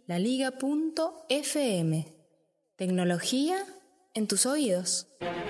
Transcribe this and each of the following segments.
laliga.fm. Tecnología en tus oídos.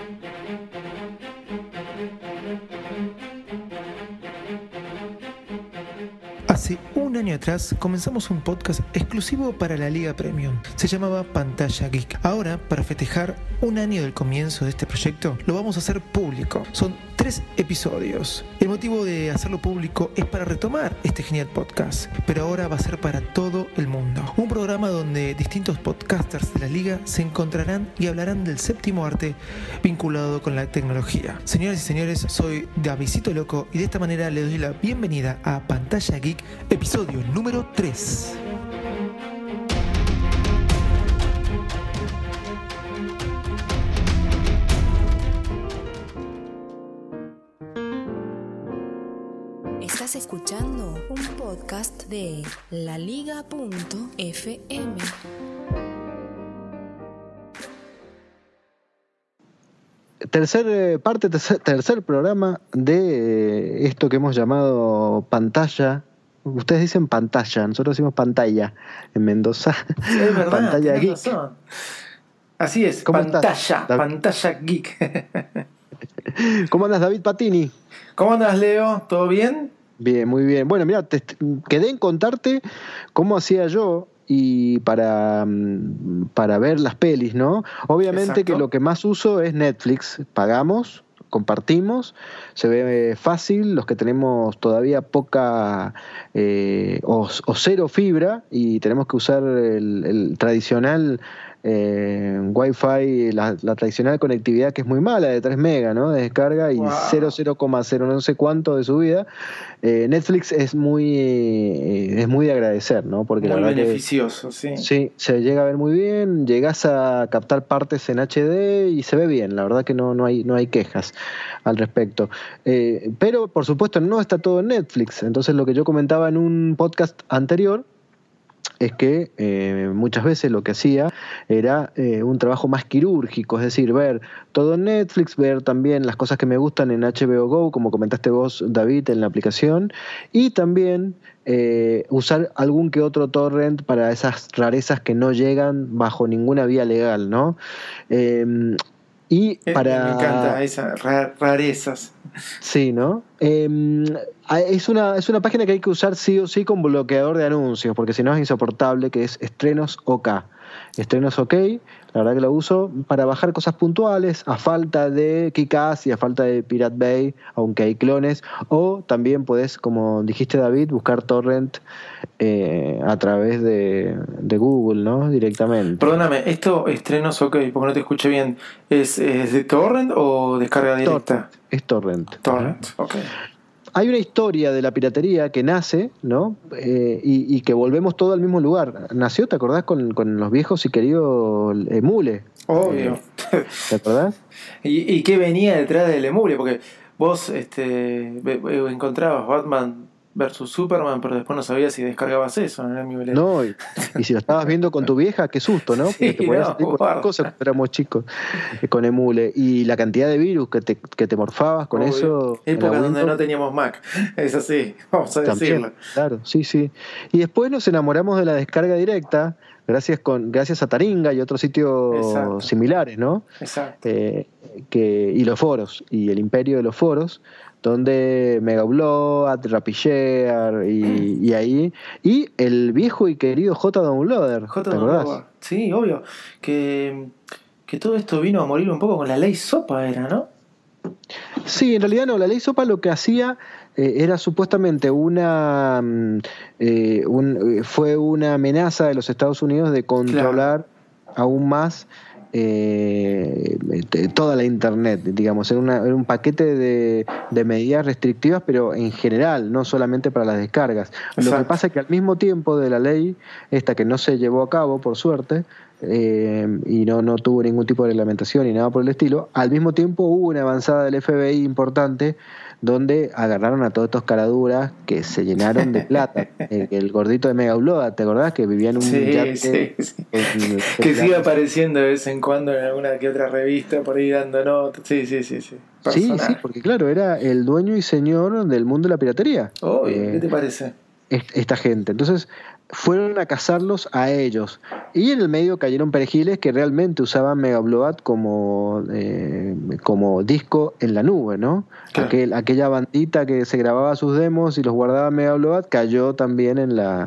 Hace un año atrás comenzamos un podcast exclusivo para la Liga Premium. Se llamaba Pantalla Geek. Ahora, para festejar un año del comienzo de este proyecto, lo vamos a hacer público. Son 3 episodios. El motivo de hacerlo público es para retomar este genial podcast, pero ahora va a ser para todo el mundo. Un programa donde distintos podcasters de la Liga se encontrarán y hablarán del séptimo arte vinculado con la tecnología. Señoras y señores, soy Davidcito Loco y de esta manera les doy la bienvenida a Pantalla Geek, episodio número 3. Estás escuchando un podcast de laliga.fm. Tercer programa de esto que hemos llamado pantalla. Ustedes dicen pantalla, nosotros decimos pantalla en Mendoza. Sí, es verdad, Pantalla Geek. Razón. Así es, pantalla Geek. ¿Cómo andas, David Patini? ¿Cómo andas, Leo? ¿Todo bien? Bien, muy bien. Bueno, mira, quedé en contarte cómo hacía yo y para ver las pelis, ¿no? Obviamente. Exacto. Que lo que más uso es Netflix. Pagamos, compartimos, se ve fácil. Los que tenemos todavía poca o cero fibra y tenemos que usar el tradicional Wi-Fi, la tradicional conectividad que es muy mala, de 3 megas, ¿no? De descarga y 0,0 no sé cuánto de subida. Netflix es muy de agradecer, ¿no? Porque muy la verdad beneficioso, sí. Sí, se llega a ver muy bien, llegás a captar partes en HD y se ve bien, la verdad que no hay quejas al respecto. Pero, por supuesto, no está todo en Netflix. Entonces, lo que yo comentaba en un podcast anterior es que muchas veces lo que hacía era un trabajo más quirúrgico, es decir, ver todo en Netflix, ver también las cosas que me gustan en HBO Go, como comentaste vos, David, en la aplicación, y también usar algún que otro torrent para esas rarezas que no llegan bajo ninguna vía legal, ¿no? Y para... Me encanta esas rarezas. Sí, ¿no? Es una página que hay que usar sí o sí con bloqueador de anuncios, porque si no es insoportable, que es Estrenos OK. Estrenos OK, la verdad que lo uso para bajar cosas puntuales, a falta de Kickass y a falta de Pirate Bay, aunque hay clones, o también podés, como dijiste, David, buscar torrent a través de Google, ¿no? Directamente. Perdóname, esto Estrenos OK, porque no te escuché bien, ¿es de torrent o descarga directa? Es torrent. Torrent, ok. Hay una historia de la piratería que nace, ¿no? Y que volvemos todo al mismo lugar. Nació, ¿te acordás? Con los viejos y queridos Emule. Obvio. ¿Te acordás? ¿Y qué venía detrás del Emule? Porque vos encontrabas Batman versus Superman, pero después no sabías si descargabas eso en el Emule. No, y si lo estabas viendo con tu vieja, qué susto, ¿no? Porque te podías salir con cosas cuando éramos chicos con Emule. Y la cantidad de virus que te morfabas con eso. Época donde no teníamos Mac. Es así, vamos a decirlo. Claro, sí. Y después nos enamoramos de la descarga directa, gracias a Taringa y otros sitios similares, ¿no? Exacto. Y los foros, y el imperio de los foros, donde Megaupload, Rapishare y ahí, y el viejo y querido JDownloader. ¿Te acordás? Sí, obvio. Que todo esto vino a morir un poco con la ley SOPA, era, ¿no? Sí, en realidad no. La ley SOPA lo que hacía era supuestamente fue una amenaza de los Estados Unidos de controlar aún más toda la internet, digamos. Era un paquete de medidas restrictivas, pero en general, no solamente para las descargas. Exacto. Lo que pasa es que al mismo tiempo de la ley esta, que no se llevó a cabo por suerte, y no tuvo ningún tipo de reglamentación ni nada por el estilo, al mismo tiempo hubo una avanzada del FBI importante, donde agarraron a todos estos caraduras que se llenaron de plata. El gordito de Megaupload, ¿te acordás? Que vivía en un yate. Sí. Que sigue apareciendo de vez en cuando en alguna que otra revista por ahí dando notas. Sí. Personal. Sí, porque claro, era el dueño y señor del mundo de la piratería. ¿Qué te parece? Esta gente. Entonces, fueron a cazarlos a ellos. Y en el medio cayeron perejiles que realmente usaban Mega Upload como disco en la nube, ¿no? Claro. Aquella bandita que se grababa sus demos y los guardaba en Mega Upload cayó también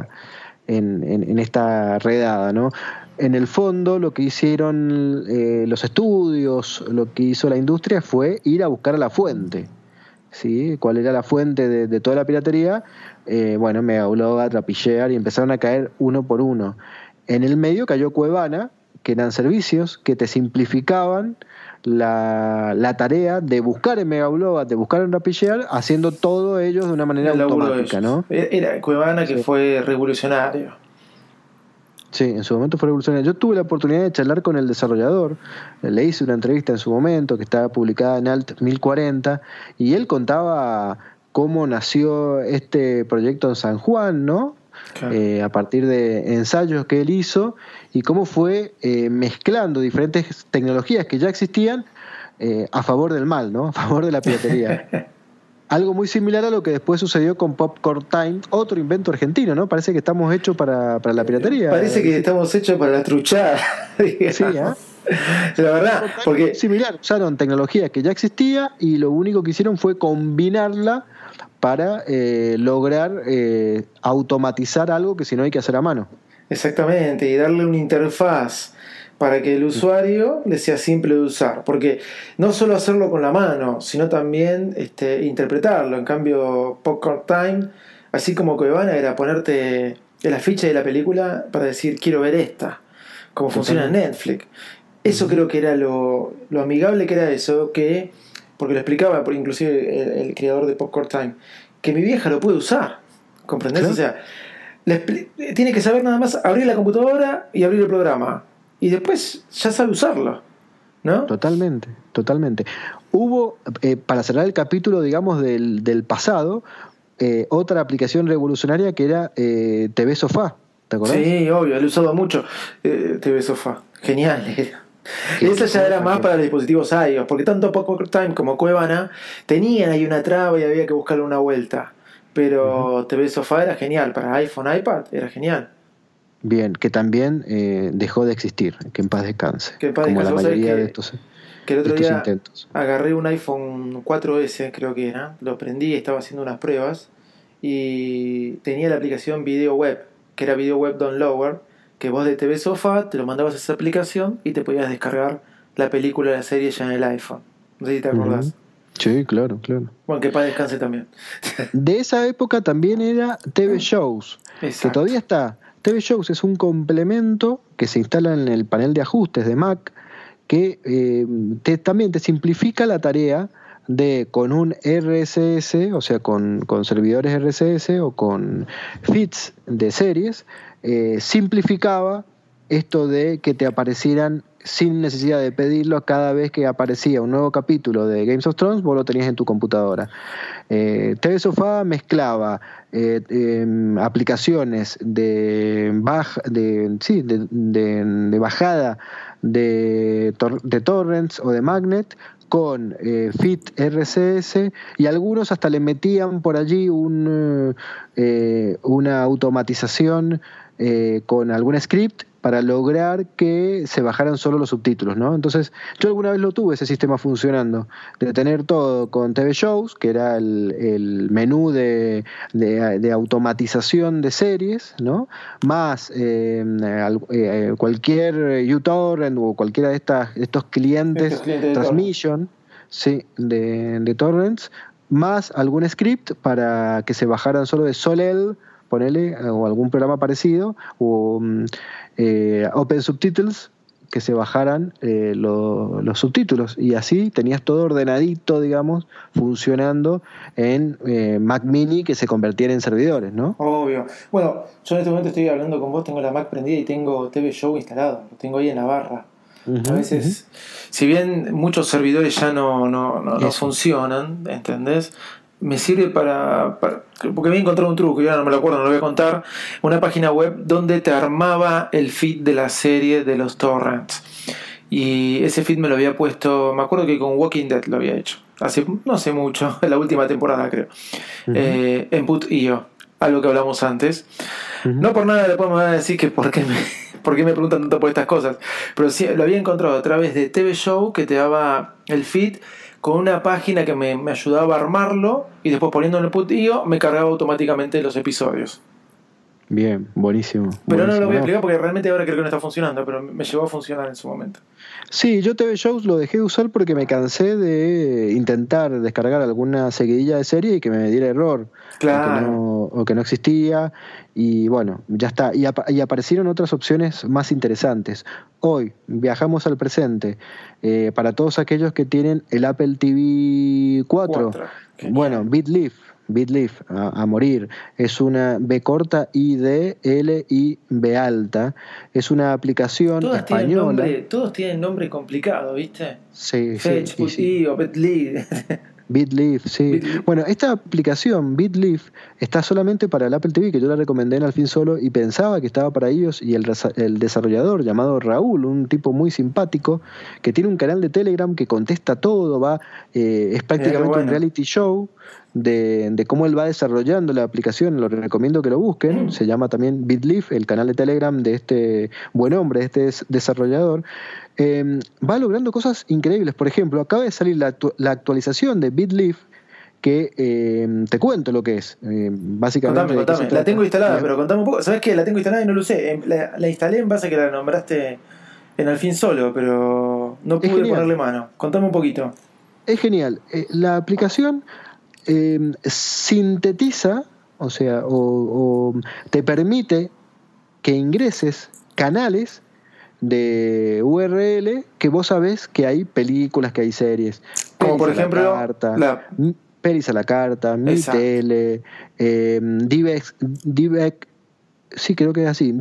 en esta redada, ¿no? En el fondo, lo que hicieron los estudios, lo que hizo la industria fue ir a buscar a la fuente. ¿Sí? ¿Cuál era la fuente de toda la piratería? Mega Upload, Rapid.Share, y empezaron a caer uno por uno. En el medio cayó Cuevana, que eran servicios que te simplificaban la tarea de buscar en Mega Upload, de buscar en Rapid.Share, haciendo todo ellos de una manera automática, ¿no? Era Cuevana que fue revolucionario. Sí, en su momento fue revolucionario. Yo tuve la oportunidad de charlar con el desarrollador, le hice una entrevista en su momento que estaba publicada en Alt 1040 y él contaba cómo nació este proyecto en San Juan, ¿no? Claro. A partir de ensayos que él hizo y cómo fue mezclando diferentes tecnologías que ya existían a favor del mal, ¿no? A favor de la piratería. Algo muy similar a lo que después sucedió con Popcorn Time, otro invento argentino, ¿no? Parece que estamos hechos para la piratería. Parece que estamos hechos para la truchada. Sí, la verdad, porque similar, usaron tecnología que ya existía y lo único que hicieron fue combinarla para lograr automatizar algo que si no hay que hacer a mano. Exactamente, y darle una interfaz para que el usuario le sea simple de usar, porque no solo hacerlo con la mano, sino también interpretarlo. En cambio, Popcorn Time, así como Cuevana, era ponerte el afiche de la película para decir quiero ver esta, como funciona en Netflix. Eso creo que era lo amigable que era eso, que porque lo explicaba inclusive el creador de Popcorn Time, que mi vieja lo puede usar, ¿comprendés? ¿Claro? O sea, tiene que saber nada más abrir la computadora y abrir el programa. Y después ya sabe usarlo, ¿no? Totalmente. Hubo, para cerrar el capítulo, digamos, del pasado, otra aplicación revolucionaria que era TV Sofá, ¿te acordás? Sí, obvio, lo he usado mucho, TV Sofá, genial era. Esa ya era más para los dispositivos iOS, porque tanto Popcorn Time como Cuevana tenían ahí una traba y había que buscarle una vuelta. Pero TV Sofá era genial, para iPhone, iPad era genial. Bien, que también dejó de existir, que en paz descanse. Que en paz como descanse. La mayoría de estos que el otro día intentos. Agarré un iPhone 4S, creo que era, lo prendí, estaba haciendo unas pruebas y tenía la aplicación Video Web, que era Video Web Downloader, que vos de TV Sofá te lo mandabas a esa aplicación y te podías descargar la película, la serie ya en el iPhone. No sé si te acordás. Sí, claro. Bueno, que paz descanse también. De esa época también era TV Shows, exacto, que todavía está. TV Shows es un complemento que se instala en el panel de ajustes de Mac que también te simplifica la tarea de con un RSS, o sea, con servidores RSS o con feeds de series, simplificaba esto de que te aparecieran sin necesidad de pedirlo cada vez que aparecía un nuevo capítulo de Games of Thrones, vos lo tenías en tu computadora. TV Sofá mezclaba aplicaciones de bajada de torrents o de magnet con feed RSS, y algunos hasta le metían por allí una automatización con algún script para lograr que se bajaran solo los subtítulos, ¿no? Entonces, yo alguna vez lo tuve ese sistema funcionando, de tener todo con TV Shows, que era el menú de automatización de series, ¿no? Más cualquier uTorrent o cualquiera de estos clientes transmission, sí, de torrents, más algún script para que se bajaran solo de Solel, ponele, o algún programa parecido, o Open Subtitles, que se bajaran los subtítulos, y así tenías todo ordenadito, digamos, funcionando en Mac Mini, que se convirtiera en servidores, ¿no? Obvio. Bueno, yo en este momento estoy hablando con vos, tengo la Mac prendida y tengo TV Show instalado, lo tengo ahí en la barra. A veces, si bien muchos servidores ya no funcionan, ¿entendés? Me sirve porque me he encontrado un truco, y ahora no me lo acuerdo, no lo voy a contar, una página web donde te armaba el feed de la serie de los torrents, y ese feed me lo había puesto, me acuerdo que con Walking Dead lo había hecho, no hace mucho, en la última temporada creo, en Put.io, algo que hablamos antes. No por nada le podemos decir que por qué me preguntan tanto por estas cosas, pero sí lo había encontrado a través de TV Show, que te daba el feed con una página que me ayudaba a armarlo, y después poniéndole el putillo me cargaba automáticamente los episodios. Bien, buenísimo. Pero no lo voy a ¿no? explicar porque realmente ahora creo que no está funcionando, pero me llegó a funcionar en su momento. Sí, yo TV Shows lo dejé de usar porque me cansé de intentar descargar alguna seguidilla de serie y que me diera error. Claro. O que no existía. Y bueno, ya está. Y aparecieron otras opciones más interesantes. Hoy viajamos al presente. Para todos aquellos que tienen el Apple TV 4. Bueno, BitLife, a morir. Es una B corta ID L I B alta. Es una aplicación española. Todos tienen nombre complicado, ¿viste? Sí, Fetch, sí. o BitLife. BitLife, sí. BitLife. Bueno, esta aplicación, BitLife, está solamente para el Apple TV, que yo la recomendé en Al fin solo y pensaba que estaba para ellos, y el desarrollador llamado Raúl, un tipo muy simpático, que tiene un canal de Telegram que contesta todo, es prácticamente un reality show de cómo él va desarrollando la aplicación. Lo recomiendo que lo busquen. Se llama también BitLife, el canal de Telegram de este buen hombre, de este desarrollador. Va logrando cosas increíbles. Por ejemplo, acaba de salir la actualización de BitLife, que te cuento lo que es. Básicamente. Contame. La tengo instalada, pero contame un poco. ¿Sabes qué? La tengo instalada y no lo usé. La instalé en base a que la nombraste en Al fin solo, pero no pude ponerle mano. Contame un poquito. Es genial. La aplicación sintetiza, o sea, o te permite que ingreses canales de URL que vos sabés que hay películas, que hay series. Como por ejemplo Pelis a la carta, Mi Tele, DivX, sí, creo que es así,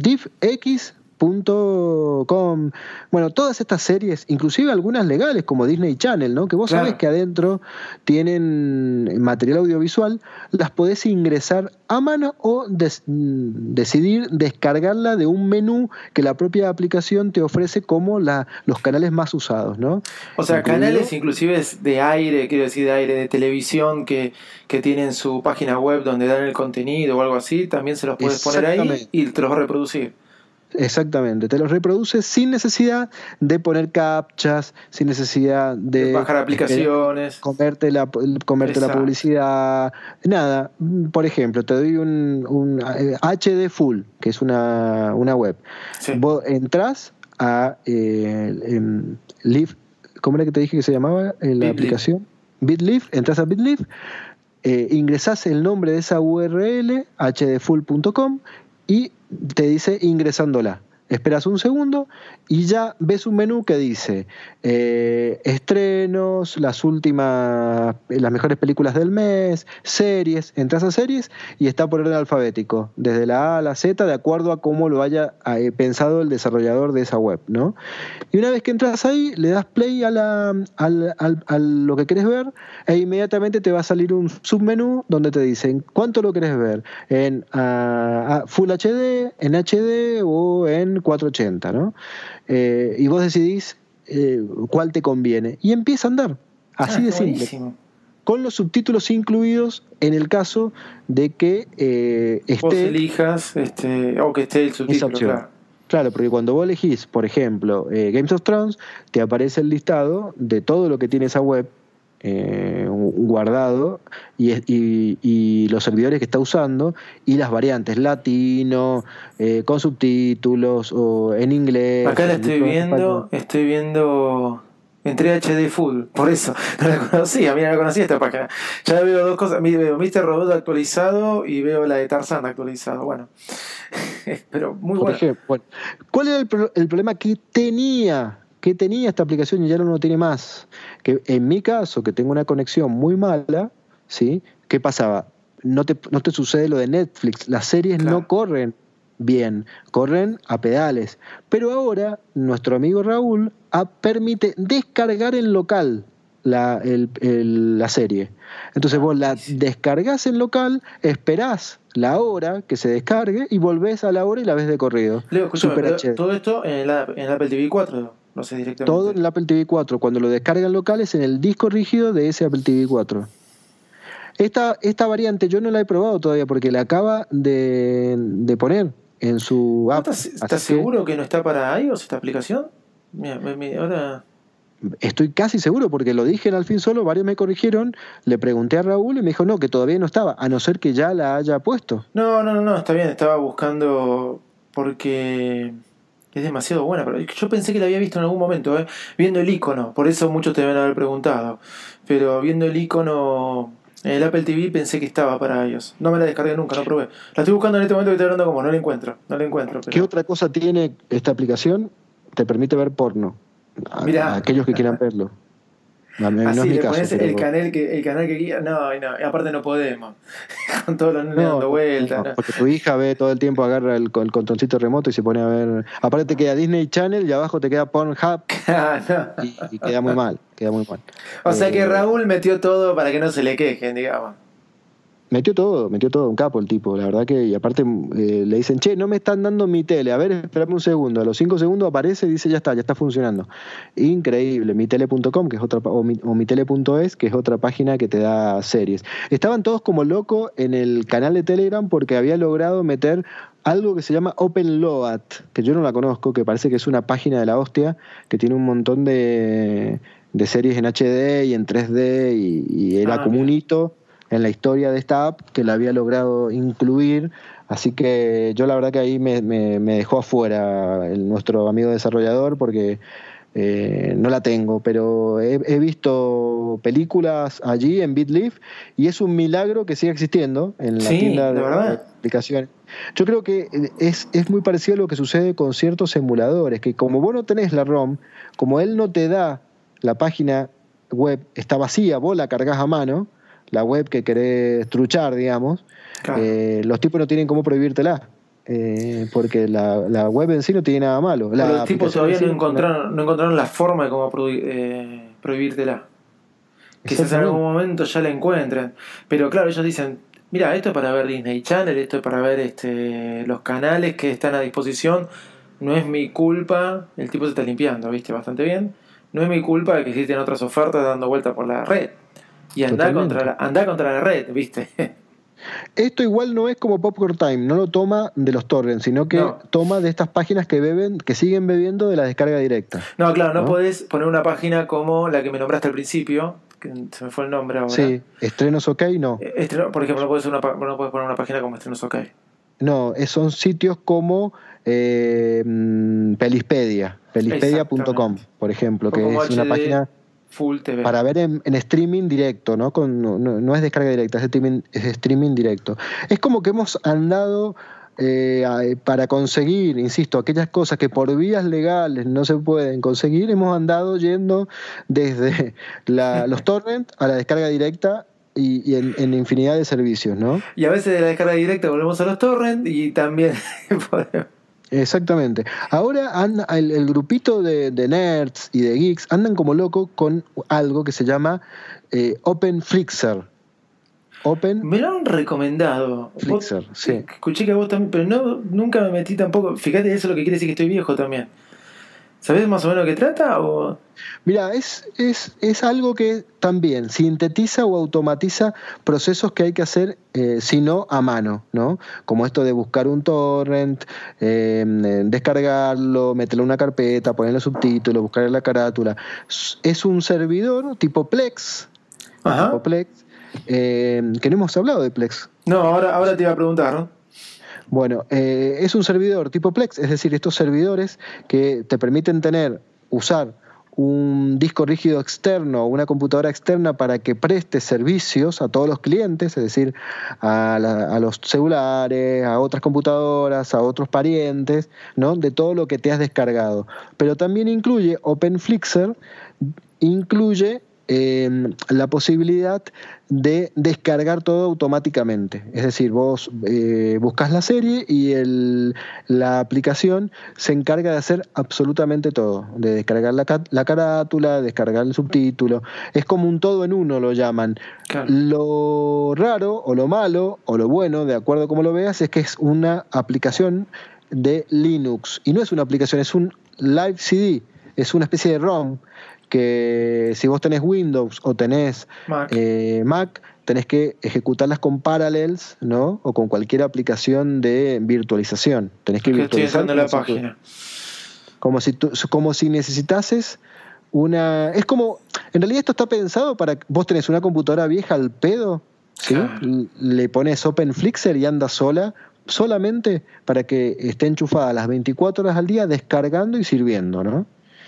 DivX.com. Bueno, todas estas series, inclusive algunas legales como Disney Channel, ¿no? Que vos sabés que adentro tienen material audiovisual, las podés ingresar a mano o decidir descargarla de un menú que la propia aplicación te ofrece como los canales más usados, ¿no? O sea, canales inclusive de aire, de televisión que tienen su página web donde dan el contenido o algo así, también se los puedes poner ahí y te los va a reproducir. Exactamente, te los reproduce sin necesidad de poner captchas, sin necesidad de bajar aplicaciones, comerte la publicidad, nada. Por ejemplo, te doy un HD Full, que es una web. Sí. Vos entrás a Live, ¿cómo era que te dije que se llamaba la aplicación? BitLife, entras a BitLife, ingresás el nombre de esa URL, hdfull.com, y te dice ingresándola. Esperas un segundo y ya ves un menú que dice estrenos, las mejores películas del mes, series. Entras a series y está por orden alfabético, desde la A a la Z, de acuerdo a cómo lo haya pensado el desarrollador de esa web, ¿no? Y una vez que entras ahí, le das play a lo que querés ver, e inmediatamente te va a salir un submenú donde te dicen cuánto lo querés ver, en Full HD, en HD o en 480, ¿no? Y vos decidís cuál te conviene y empieza a andar así de simple, buenísimo. Con los subtítulos incluidos en el caso de que vos elijas o que esté el subtítulo. Claro, porque cuando vos elegís, por ejemplo, Games of Thrones, te aparece el listado de todo lo que tiene esa web guardado y los servidores que está usando y las variantes latino, con subtítulos o en inglés. Acá la estoy viendo entré a HD Full, por eso no la conocía. Mira, no conocía esta página. Ya veo dos cosas, veo Mr. Robot actualizado y veo la de Tarzan actualizado. Bueno, pero muy bueno. Bueno, ¿cuál era el problema que tenía esta aplicación y ya no lo tiene más? Que en mi caso, que tengo una conexión muy mala, ¿sí? ¿Qué pasaba? No te sucede lo de Netflix. Las series no corren bien, corren a pedales. Pero ahora nuestro amigo Raúl permite descargar en local la serie. Entonces vos la descargás en local, esperás la hora que se descargue y volvés a la hora y la ves de corrido. Leo, escúchame, todo esto en el Apple TV 4, no sé, directamente. Todo en el Apple TV 4. Cuando lo descargan local es en el disco rígido de ese Apple TV 4. Esta variante yo no la he probado todavía porque la acaba de poner en su app. ¿Estás seguro que no está para iOS esta aplicación? Mira, ahora... Estoy casi seguro porque lo dije en Al Fin Solo, varios me corrigieron, le pregunté a Raúl y me dijo no, que todavía no estaba, a no ser que ya la haya puesto. No, está bien, estaba buscando porque es demasiado buena, pero yo pensé que la había visto en algún momento, viendo el icono, por eso muchos te deben haber preguntado, pero viendo el icono en el Apple TV pensé que estaba para ellos. No me la descargué nunca, no probé. La estoy buscando en este momento que estoy hablando como, no la encuentro. Pero... ¿Qué otra cosa tiene esta aplicación? Te permite ver porno. A aquellos que quieran verlo. No es mi le caso, pones pero... el canal que quieras. No, y aparte no podemos. Con todos los nenes dando vueltas. No, porque tu hija ve todo el tiempo, agarra el controncito remoto y se pone a ver. Aparte te queda Disney Channel y abajo te queda Pornhub. y queda muy mal. O sea que Raúl metió todo para que no se le quejen, digamos. Metió todo, un capo el tipo, la verdad que, y aparte le dicen, che, no me están dando mi tele, a ver, espérame un segundo, a los 5 segundos aparece y dice, ya está funcionando. Increíble, mitele.com, que es otra, o mitele.es, que es otra página que te da series. Estaban todos como locos en el canal de Telegram porque había logrado meter algo que se llama OpenLoad, que yo no la conozco, que parece que es una página de la hostia, que tiene un montón de series en HD y en 3D, y era como un hito en la historia de esta app que la había logrado incluir, así que yo la verdad que ahí me dejó afuera nuestro amigo desarrollador porque no la tengo, pero he visto películas allí en BitLife y es un milagro que siga existiendo en la tienda de aplicaciones. Yo creo que es muy parecido a lo que sucede con ciertos emuladores, que como vos no tenés la ROM, como él no te da la página web, está vacía, vos la cargas a mano, la web que querés truchar, digamos, claro. Los tipos no tienen cómo prohibírtela, porque la web en sí no tiene nada malo. Los tipos todavía no encontraron la forma de cómo prohibírtela. Quizás en algún momento ya la encuentren. Pero claro, ellos dicen, mira, esto es para ver Disney Channel, esto es para ver los canales que están a disposición, no es mi culpa, el tipo se está limpiando, ¿viste? Bastante bien. No es mi culpa de que existen otras ofertas dando vuelta por la red. Y andá contra la red, ¿viste? Esto igual no es como Popcorn Time, no lo toma de los torrents, sino que toma de estas páginas que siguen bebiendo de la descarga directa. No, claro, no podés poner una página como la que me nombraste al principio, que se me fue el nombre ahora. Sí, Estrenos OK, no. Por ejemplo, no puedes poner una página como Estrenos OK. No, son sitios como Pelispedia.com, por ejemplo, que es una página Full TV. Para ver en streaming directo, ¿no? No es descarga directa, es streaming directo. Es como que hemos andado para conseguir, insisto, aquellas cosas que por vías legales no se pueden conseguir, hemos andado yendo desde los torrents a la descarga directa y en infinidad de servicios, ¿no? Y a veces de la descarga directa volvemos a los torrents y también podemos... Exactamente. Ahora el grupito de nerds y de geeks andan como locos con algo que se llama OpenFlixer. Me lo han recomendado. Flixer, sí. Escuché que a vos también, pero nunca me metí tampoco. Fíjate, eso es lo que quiere decir que estoy viejo también. ¿Sabés más o menos de qué trata? Mira, es algo que también sintetiza o automatiza procesos que hay que hacer, si no a mano, ¿no? Como esto de buscar un torrent, descargarlo, meterlo en una carpeta, ponerle subtítulos, buscarle la carátula. Es un servidor tipo Plex, que no hemos hablado de Plex. No, ahora te iba a preguntar, ¿no? Bueno, es un servidor tipo Plex, es decir, estos servidores que te permiten usar un disco rígido externo o una computadora externa para que preste servicios a todos los clientes, es decir, a los celulares, a otras computadoras, a otros parientes, ¿no? De todo lo que te has descargado. Pero también incluye OpenFlixer, incluye la posibilidad de descargar todo automáticamente. Es decir, vos buscas la serie y la aplicación se encarga de hacer absolutamente todo, de descargar la carátula, descargar el subtítulo. Es como un todo en uno, lo llaman. Claro. Lo raro o lo malo o lo bueno, de acuerdo a cómo lo veas, es que es una aplicación de Linux. Y no es una aplicación, es un Live CD, es una especie de ROM que si vos tenés Windows o tenés Mac, tenés que ejecutarlas con Parallels, ¿no? O con cualquier aplicación de virtualización. Tenés que virtualizar. Estoy entrando en la página. Como si necesitases una... Es como... En realidad esto está pensado para... Vos tenés una computadora vieja al pedo, ¿sí? Claro. Le pones OpenFlixer y anda solamente para que esté enchufada las 24 horas al día descargando y sirviendo, ¿no?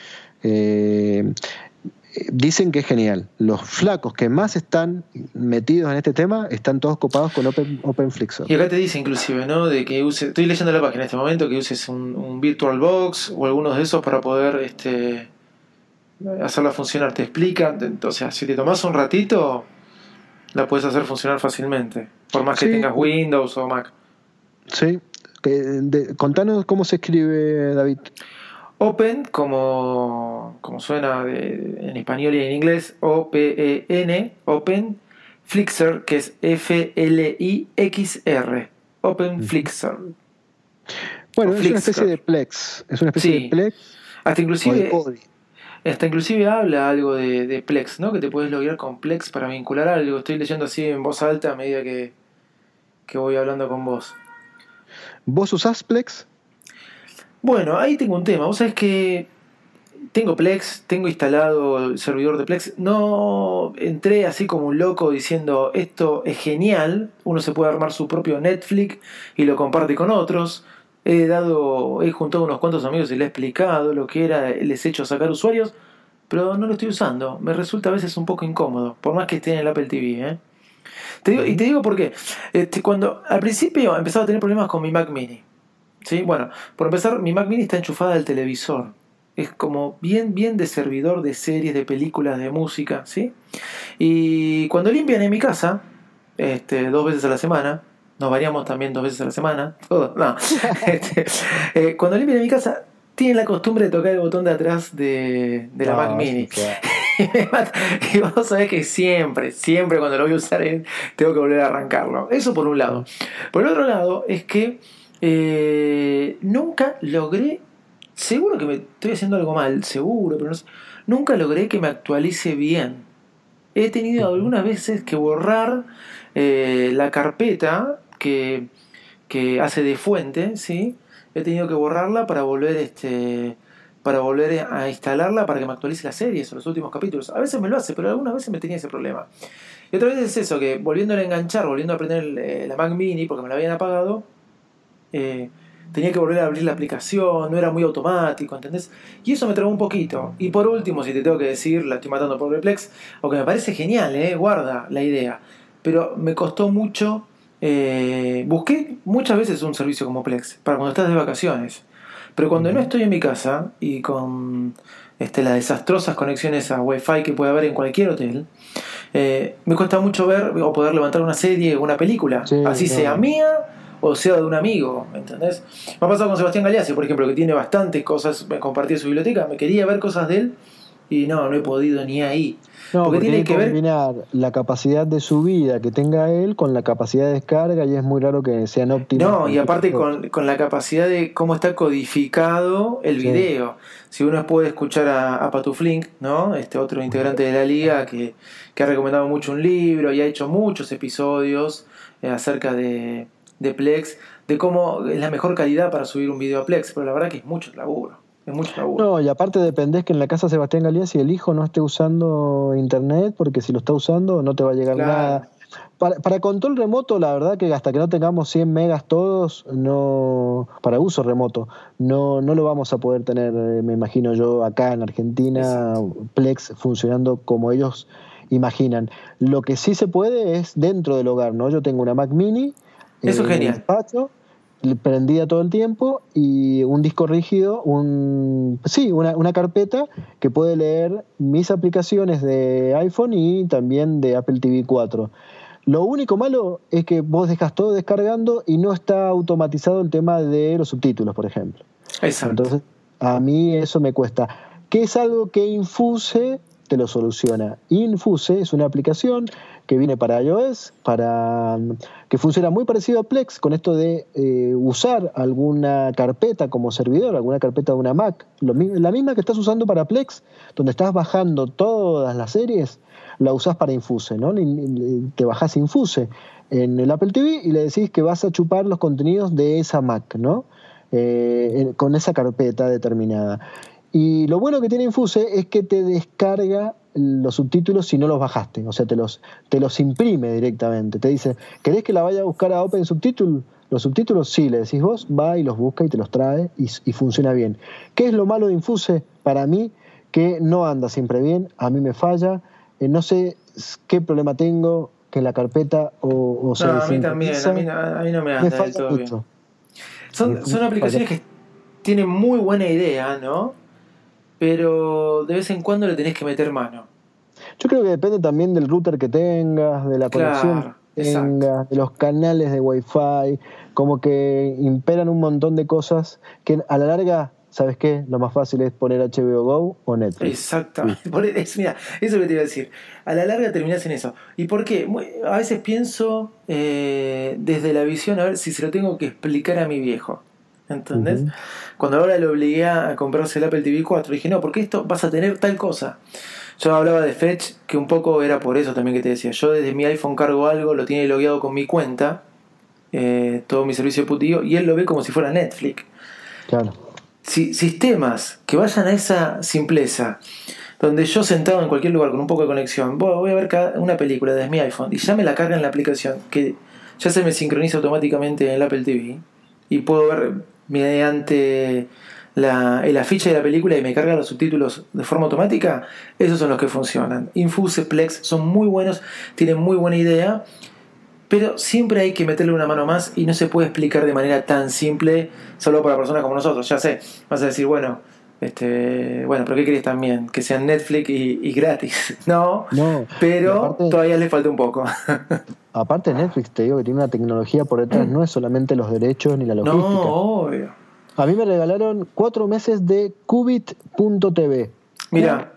Dicen que es genial. Los flacos que más están metidos en este tema están todos copados con OpenFlixer. Y acá te dice inclusive, ¿no? De que estoy leyendo la página en este momento, que uses un VirtualBox o algunos de esos para poder hacerla funcionar. Te explica, o sea, si te tomás un ratito, la puedes hacer funcionar fácilmente, por más que tengas Windows o Mac. Sí. Contanos cómo se escribe, David. Open, como suena en español y en inglés, OPEN, Open Flixer, que es FLIXR, Open Flixer. Bueno, es una especie de Plex. Es una especie de Plex. Hasta inclusive habla algo de Plex, ¿no? Que te puedes loguear con Plex para vincular algo. Estoy leyendo así en voz alta a medida que voy hablando con vos. ¿Vos usás Plex? Bueno, ahí tengo un tema. Vos sabés que tengo Plex, tengo instalado el servidor de Plex. No entré así como un loco diciendo esto es genial. Uno se puede armar su propio Netflix y lo comparte con otros. He juntado unos cuantos amigos y les he explicado lo que era. Les he hecho sacar usuarios, pero no lo estoy usando. Me resulta a veces un poco incómodo, por más que esté en el Apple TV, Te digo por qué. Cuando al principio empezaba a tener problemas con mi Mac Mini. ¿Sí? Bueno, por empezar, mi Mac Mini está enchufada al televisor. Es como bien de servidor de series, de películas, de música, ¿sí? Y cuando limpian en mi casa, 2 veces a la semana, nos variamos también 2 veces a la semana, todo, no. Cuando limpian en mi casa, tienen la costumbre de tocar el botón de atrás de la Mac Mini. Y vos sabés que siempre cuando lo voy a usar, tengo que volver a arrancarlo. Eso por un lado. Por el otro lado, es que nunca logré, seguro que me estoy haciendo algo mal, seguro, pero no sé, nunca logré que me actualice bien. He tenido algunas veces que borrar la carpeta que hace de fuente, ¿sí? He tenido que borrarla para volver a instalarla para que me actualice las series o los últimos capítulos. A veces me lo hace, pero algunas veces me tenía ese problema. Y otra vez es eso, que volviendo a enganchar, volviendo a prender la Mac Mini porque me la habían apagado, tenía que volver a abrir la aplicación, no era muy automático, ¿entendés? Y eso me trabó un poquito. Y por último, si te tengo que decir, la estoy matando por Plex, aunque me parece genial, guarda la idea, pero me costó mucho. Busqué muchas veces un servicio como Plex para cuando estás de vacaciones, pero cuando no estoy en mi casa y con las desastrosas conexiones a Wi-Fi que puede haber en cualquier hotel, me cuesta mucho ver o poder levantar una serie o una película, sea mía o sea de un amigo, ¿entendés? Me ha pasado con Sebastián Galeazzi, por ejemplo, que tiene bastantes cosas, me compartí su biblioteca, me quería ver cosas de él y no he podido ni ahí. No, porque tiene que combinar la capacidad de subida que tenga él con la capacidad de descarga y es muy raro que sean óptimas. No, y aparte con la capacidad de cómo está codificado el video. Si uno puede escuchar a Patuflink, ¿no? Otro integrante de la liga que ha recomendado mucho un libro y ha hecho muchos episodios acerca de Plex, de cómo es la mejor calidad para subir un video a Plex, pero la verdad que es mucho laburo. No, y aparte dependés que en la casa de Sebastián Galeazzi el hijo no esté usando internet, porque si lo está usando no te va a llegar nada. Para control remoto, la verdad que hasta que no tengamos 100 megas todos, para uso remoto, no lo vamos a poder tener, me imagino yo, acá en Argentina. Exacto. Plex funcionando como ellos imaginan. Lo que sí se puede es dentro del hogar, ¿no? Yo tengo una Mac Mini, eso es genial. En el despacho, prendida todo el tiempo, y un disco rígido, una carpeta que puede leer mis aplicaciones de iPhone y también de Apple TV 4. Lo único malo es que vos dejas todo descargando y no está automatizado el tema de los subtítulos, por ejemplo. Exacto. Entonces, a mí eso me cuesta. Que es algo que Infuse te lo soluciona. Infuse es una aplicación que viene para iOS, que funciona muy parecido a Plex, con esto de usar alguna carpeta como servidor, alguna carpeta de una Mac, la misma que estás usando para Plex, donde estás bajando todas las series, la usás para Infuse, ¿no? Te bajás Infuse en el Apple TV y le decís que vas a chupar los contenidos de esa Mac, ¿no? Con esa carpeta determinada. Y lo bueno que tiene Infuse es que te descarga los subtítulos si no los bajaste, o sea, te los imprime directamente. Te dice, ¿querés que la vaya a buscar a Open Subtitle? Los subtítulos, sí, le decís vos, va y los busca y te los trae y funciona bien. ¿Qué es lo malo de Infuse? Para mí, que no anda siempre bien, a mí me falla, no sé qué problema tengo, que la carpeta o se a mí también, a mí no me anda del todo bien. Son aplicaciones que tienen muy buena idea, ¿no? Pero de vez en cuando le tenés que meter mano. Yo creo que depende también del router que tengas, de la conexión que tengas, de los canales de Wi-Fi, como que imperan un montón de cosas que a la larga, ¿sabes qué? Lo más fácil es poner HBO Go o Netflix. Exactamente. Mira, eso es lo que te iba a decir. A la larga terminás en eso. ¿Y por qué? A veces pienso desde la visión, a ver si se lo tengo que explicar a mi viejo. ¿Entendés? Uh-huh. Cuando ahora lo obligué a comprarse el Apple TV 4, dije, no, porque esto vas a tener tal cosa. Yo hablaba de Fetch, que un poco era por eso también que te decía. Yo desde mi iPhone cargo algo, lo tiene logueado con mi cuenta, todo mi servicio putido, y él lo ve como si fuera Netflix. Claro. Sistemas que vayan a esa simpleza, donde yo sentado en cualquier lugar con un poco de conexión, voy a ver una película desde mi iPhone y ya me la carga en la aplicación, que ya se me sincroniza automáticamente en el Apple TV, y puedo ver mediante el afiche de la película y me carga los subtítulos de forma automática. Esos son los que funcionan. Infuse, Plex son muy buenos, tienen muy buena idea, pero siempre hay que meterle una mano más y no se puede explicar de manera tan simple solo para personas como nosotros. Ya sé, vas a decir, bueno, pero ¿qué querés también? Que sean Netflix y gratis. No, pero aparte, todavía le falta un poco. Aparte Netflix, te digo que tiene una tecnología por detrás, no es solamente los derechos ni la logística. No, obvio. A mí me regalaron 4 meses de Qubit.tv. Mira.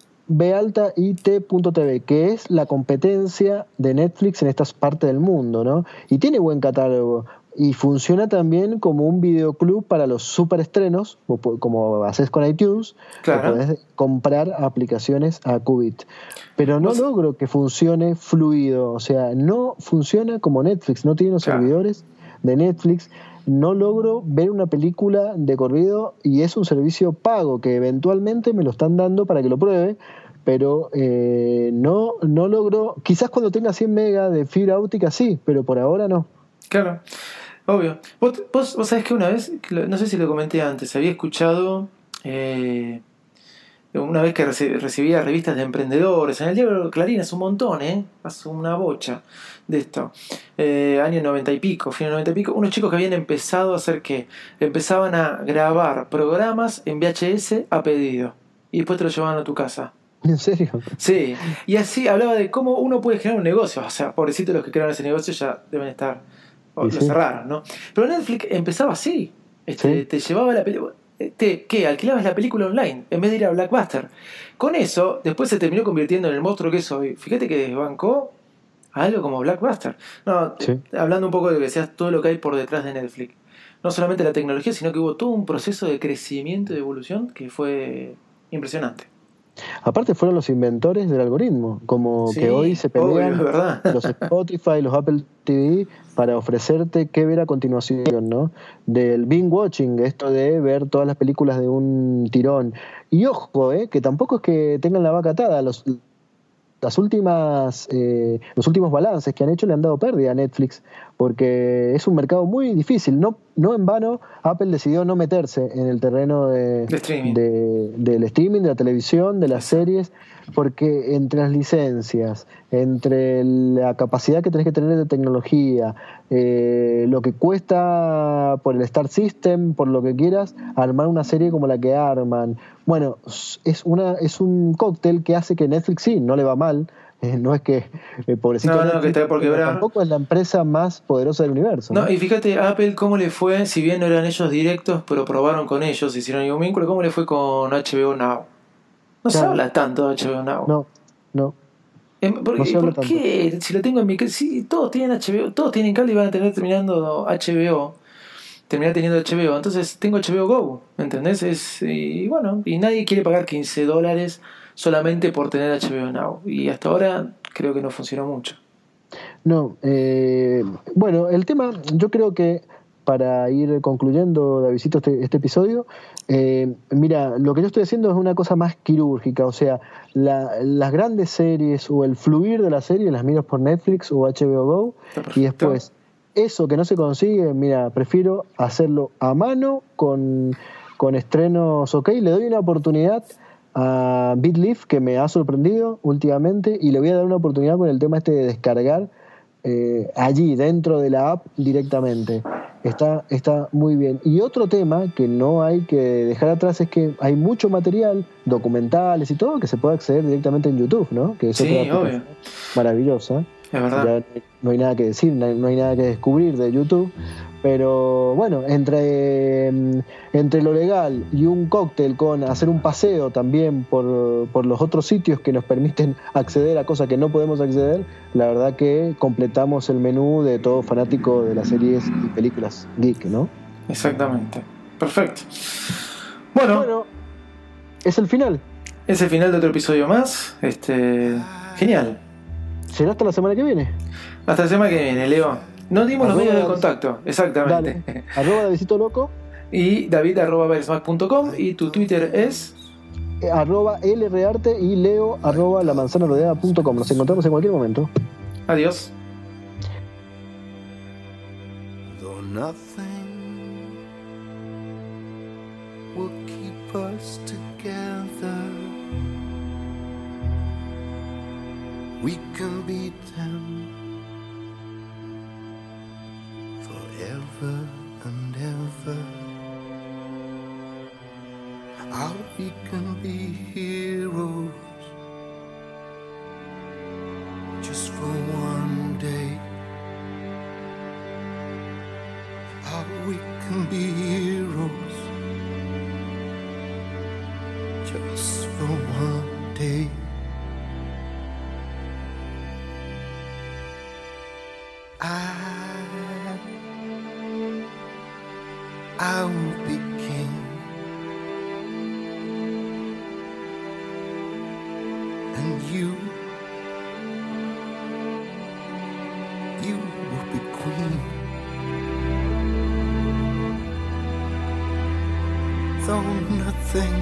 B-Alt-I-T.tv, que es la competencia de Netflix en esta parte del mundo, ¿no? Y tiene buen catálogo. Y funciona también como un videoclub para los superestrenos, como haces con iTunes, claro. Podés comprar aplicaciones a Qubit. Pero no logro que funcione fluido, o sea, no funciona como Netflix, no tiene los servidores de Netflix, no logro ver una película de corrido y es un servicio pago que eventualmente me lo están dando para que lo pruebe, pero no logro, quizás cuando tenga 100 megas de fibra óptica sí, pero por ahora no. Claro. Obvio. Vos sabés que una vez, no sé si lo comenté antes, había escuchado una vez que recibía revistas de emprendedores en el diario Clarín, hace un montón, hace una bocha de esto, años 90 y pico, fines 90 y pico, unos chicos que habían empezado a hacer que empezaban a grabar programas en VHS a pedido y después te lo llevaban a tu casa. ¿En serio? Sí, y así hablaba de cómo uno puede generar un negocio. O sea, pobrecitos los que crearon ese negocio ya deben estar, lo cerraron, ¿no? Pero Netflix empezaba así, ¿Sí? Te llevaba la película, ¿qué? Alquilabas la película online en vez de ir a Blockbuster. Con eso, después se terminó convirtiendo en el monstruo que es hoy. Fíjate que desbancó a algo como Blockbuster. No, sí. Hablando un poco de lo que decías, todo lo que hay por detrás de Netflix. No solamente la tecnología, sino que hubo todo un proceso de crecimiento y de evolución que fue impresionante. Aparte fueron los inventores del algoritmo, como que hoy se pelean los Spotify, los Apple TV para ofrecerte qué ver a continuación, ¿no? Del binge watching, esto de ver todas las películas de un tirón. Y ojo, que tampoco es que tengan la vaca atada, los últimos balances que han hecho le han dado pérdida a Netflix, porque es un mercado muy difícil. No en vano Apple decidió no meterse en el terreno del streaming, de la televisión, de las series, porque entre las licencias, entre la capacidad que tenés que tener de tecnología, lo que cuesta por el Star System, por lo que quieras, armar una serie como la que arman. Bueno, es un cóctel que hace que Netflix sí, no le va mal. No es que pobrecito Netflix, que está por quebrar. Tampoco es la empresa más poderosa del universo. No, y fíjate Apple cómo le fue, si bien no eran ellos directos, pero probaron con ellos, hicieron un vínculo, cómo le fue con HBO Now. No se habla tanto de HBO Now. No. ¿Por qué? Si lo tengo en mi casa, si todos tienen HBO, todos tienen cable y van a terminar teniendo HBO. Entonces tengo HBO Go, ¿entendés? Y nadie quiere pagar $15 solamente por tener HBO Now. Y hasta ahora creo que no funcionó mucho. No, bueno, el tema, yo creo que para ir concluyendo, Davidcito, este episodio, mira, lo que yo estoy haciendo es una cosa más quirúrgica, o sea, las grandes series o el fluir de las series las miro por Netflix o HBO Go, y después eso que no se consigue, mira, prefiero hacerlo a mano con estrenos, ok, le doy una oportunidad a BitLife, que me ha sorprendido últimamente, y le voy a dar una oportunidad con el tema de descargar allí dentro de la app directamente. Está muy bien. Y otro tema que no hay que dejar atrás es que hay mucho material, documentales y todo, que se puede acceder directamente en YouTube, ¿no? Que es otra obvio. Maravillosa. Es verdad. Ya no hay nada que decir, no hay nada que descubrir de YouTube. Pero bueno, entre lo legal y un cóctel con hacer un paseo también por los otros sitios que nos permiten acceder a cosas que no podemos acceder, la verdad que completamos el menú de todo fanático de las series y películas geek, ¿no? Exactamente. Perfecto. Bueno, es el final. Es el final de otro episodio más. Genial. ¿Será hasta la semana que viene? Hasta la semana que viene, Leo. No dimos los medios de contacto, exactamente. Dale. Davidcito Loco. Y david@bersmack.com. Y tu Twitter es @lrarte y leo @lamanzanarodeada.com. Nos encontramos en cualquier momento. Adiós. Though nothing will keep us together, we can beat them forever and ever. How we can be heroes just for one day. How we can be heroes just for one day. I will be king, and you will be queen. Though nothing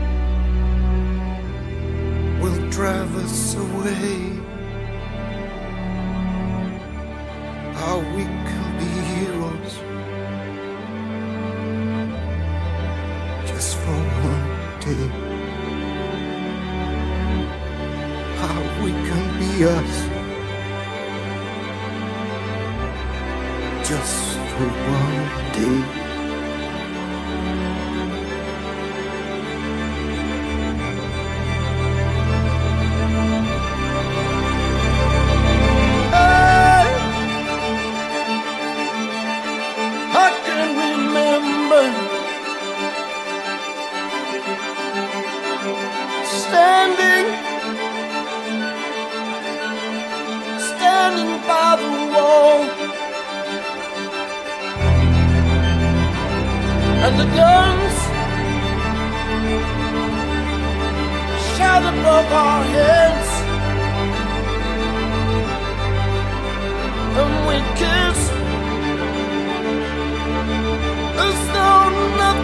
will drive us away, how we can be heroes just for one day. How we can be us just for one day. Standing by the wall, and the guns shout above our heads, and we kiss as though nothing